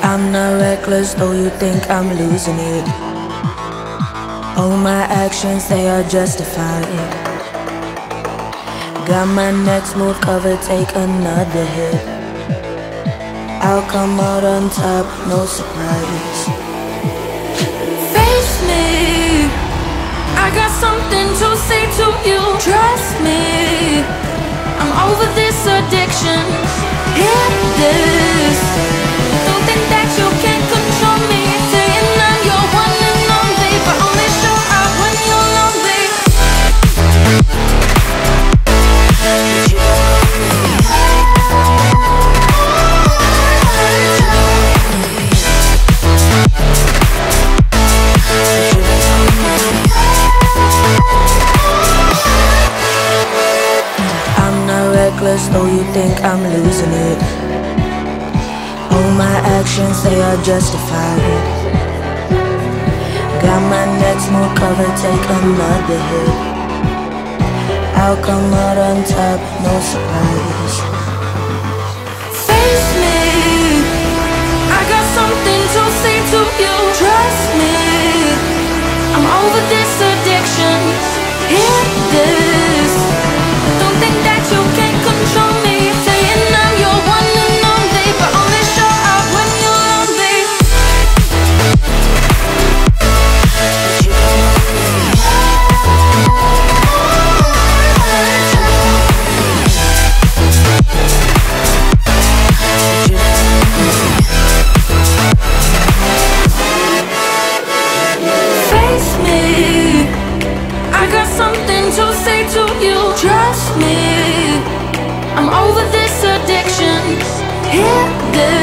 I'm not reckless, though you think I'm losing it. All my actions, they are justified. Got my next move covered, take another hit. I'll come out on top, no surprise. Face me, I got something to say to you. Trust me, I'm over this addiction. Hit this. Don't think that you can control me. Saying I'm your one and only, but only show up when you're lonely. I'm not reckless, though you think I'm losing it. All my actions, they are justified. Got my next move covered, take another hit. I'll come out on top, no surprise. Face me, I got something to say to you. Trust me, I'm over this addiction. Hit this. Don't think that you can control me. Saying I'm your one and only, but only show up when you're lonely. Face me, I got something to say to you. Trust me, I'm over this addiction. Hit this.